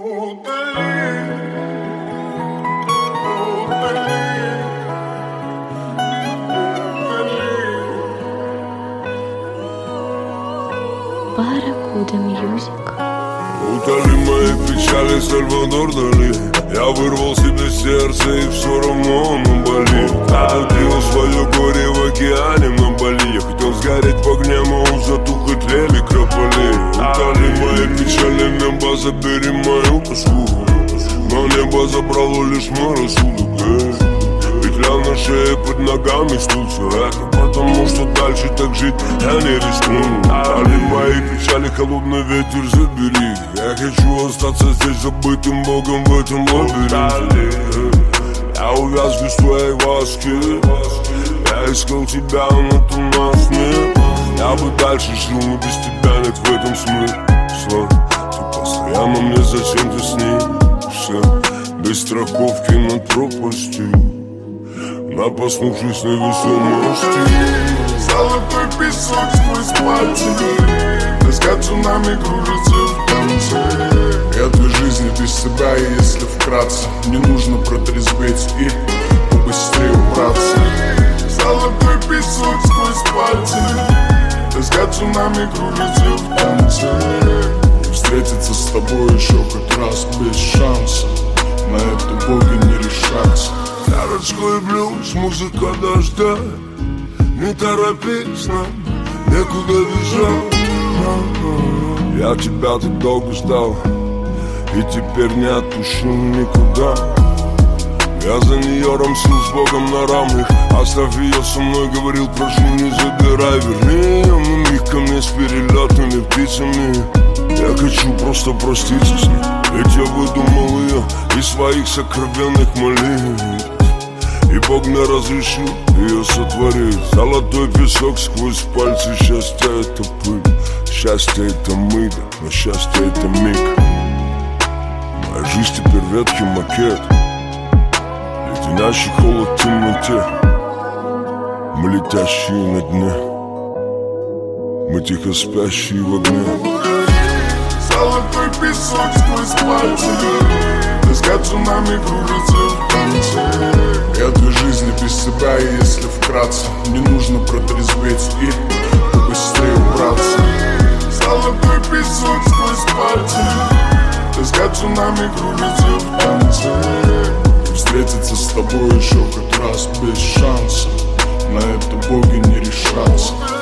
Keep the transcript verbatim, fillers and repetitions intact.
Барракуда Мьюзик. Утоли мои печали, Сальвадор Дали. Я вырвал себе сердце, и все равно оно болит. Отпил свое горе в океане на Бали. Я хотел сгореть в огне, но затухли тлели крополи. Утоли мои печали, небо, забери мою тоску. Но небо забрало лишь мой рассудок. Петля на шее, под ногами стул. Все это потому, что дальше так жить я не рискну. Утоли мои печали, холодный ветер, забери. Я хочу остаться здесь забытым богом в этом лабиринте. Я увяз без твоей ласки. Я искал тебя, но ты нас нет. Я бы дальше жил, но без тебя нет в этом смысла. Ты постоянно мне, зачем ты с ней? Все без страховки над пропастью, напоснувшись невесомости. Золотой песок сквозь пальцы. Тоска цунами кружится в танце. Я для жизни без себя, и если вкратце, мне нужно протрезветь и побыстрее убраться. Золотой песок сквозь пальцы. Тоска цунами кружится в танце. Встретиться с тобой еще хоть раз без шанса. На это боги не решатся. Городской блюз, музыка дождя. Не торопись нам, некуда бежать. Я тебя так долго ждал, и теперь не отпущу никуда. Я за нее рамсил с Богом на рамных. Оставь ее со мной, говорил, прошу, не забирай. Верни ее на миг ко мне с перелетными птицами. Я хочу просто проститься с ней, ведь я выдумал ее из своих сокровенных молитв. И Бог мне разрешил ее сотворить. Золотой песок сквозь пальцы. Счастье — это пыль, счастье — это мы, да, но счастье — это миг. Моя жизнь теперь ветхий макет, леденящий холод в темноте. Мы летящие на дне, мы тихо спящие в огне. Золотой песок сквозь пальцы. Тоска цунами кружится в танце. Я для жизни без себя, и если вкратце, мне нужно протрезветь и побыстрее убраться. Золотой песок сквозь пальцы. Тоска цунами кружится в танце. Встретиться с тобой еще хоть раз без шанса. На это боги не решатся.